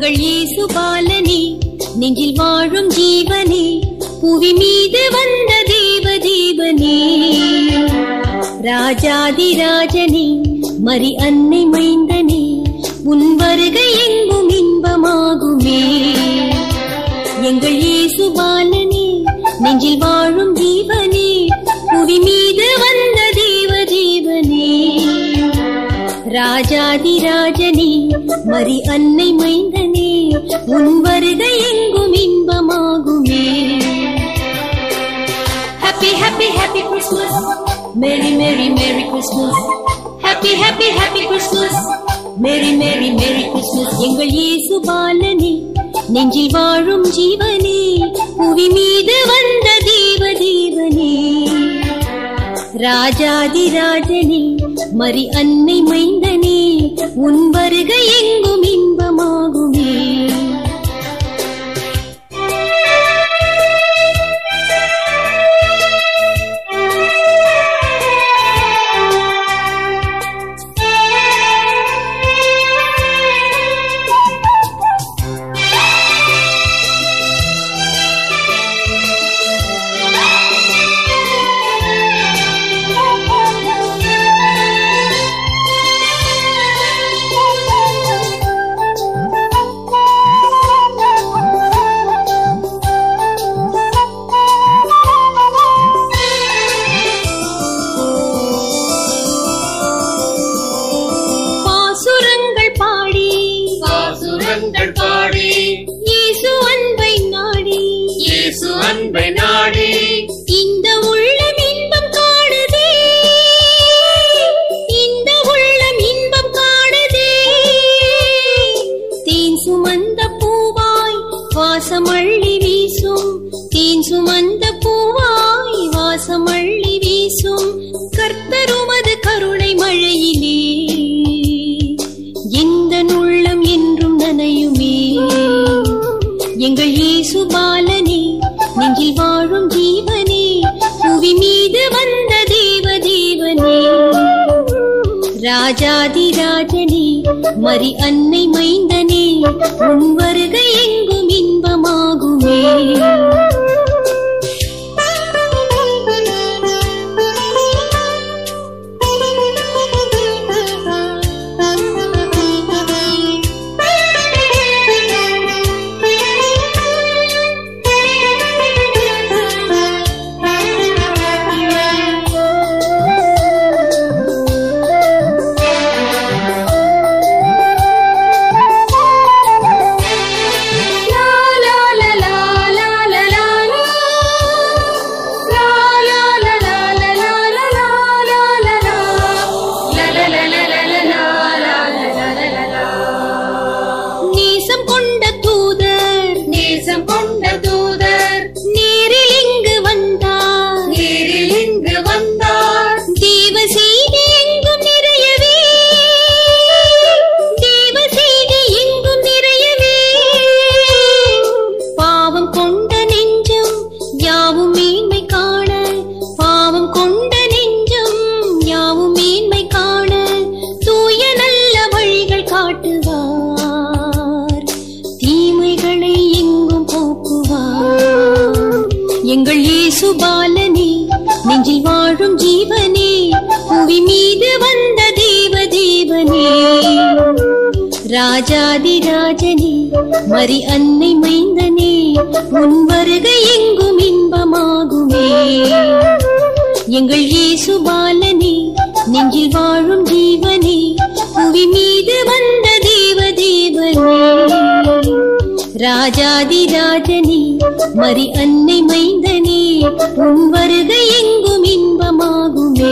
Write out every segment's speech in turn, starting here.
எங்கள் இயேசு பாலனே, நெஞ்சில் வாழும் ஜீவனே, புவி மீது வந்த தேவ தேவனே, ராஜாதி ராஜனே, மரி அன்னை மைந்தனே, உன் வருகை எங்கும் இன்பமாகுமே. எங்கள் இயேசு பாலனே, நெஞ்சில் வாழும் ஜீவனே, புவி மீது வந்த தேவ தேவனே, ராஜாதி ராஜனே, மரி அன்னை மைந்தனே, உன் வருகை எங்கும் இன்பமாகுமே. Happy happy happy Christmas, Merry Merry Merry Christmas, Happy happy happy Christmas, Merry Merry Merry Christmas. எங்கள் இயேசு பாலனே, நெஞ்சில் வாழும் ஜீவனே, புவி மீது வந்த தேவ தேவனே, ராஜாதி ராஜனே, மரி அன்னை மைந்தனே, உன் வருகை எங்கும் இன்பமாகுமே. இயேசு அன்பை நாடி, இயேசு அன்பை நாடி, இந்த உள்ளம் இன்பம் காணுதே, இந்த உள்ளம் இன்பம் காணுதே. தேன் சுமந்த பூவாய் வாசமள்ளி வீசும், தேன் சுமந்த பூவாய் வாசமள்ளி வீசும், கர்த்தர் உமது கருணை மழையிலே இந்த உள்ளம் என்றும் நனையுமே. எங்கள் இயேசு பாலனே, நெஞ்சில் வாழும் ஜீவனே, புவி மீது வந்த தேவ தேவனே, ராஜாதி ராஜனே, மரி அன்னை மைந்தனே, உன் வருகை எங்கும் இன்பமாகுமே. எங்கள் இயேசு பாலனே, நெஞ்சில் வாழும் ஜீவனே, புவி மீது வந்த தேவ தேவனே, ராஜாதி ராஜனே, மரி அன்னை மைந்தனே, உன் வருகை எங்கும் இன்பமாகுமே. எங்கள் இயேசு பாலனே, நெஞ்சில் வாழும் ஜீவனே, புவி மீது வந்த தேவ தேவனே, ராஜாதி ராஜனே, மரி அன்னை மைந்தனே, உன் வருகை எங்கும் இன்பமாகுமே.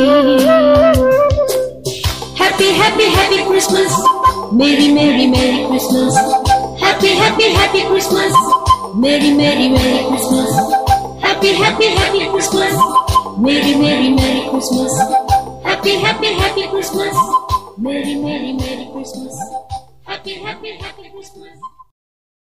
Happy happy happy Christmas, Merry Merry Merry Christmas, Happy happy happy Christmas, Merry Merry Merry Christmas, Happy happy happy Christmas, Merry Merry Merry Christmas, Happy happy happy Christmas, Merry Merry Merry Christmas, Happy happy happy Christmas.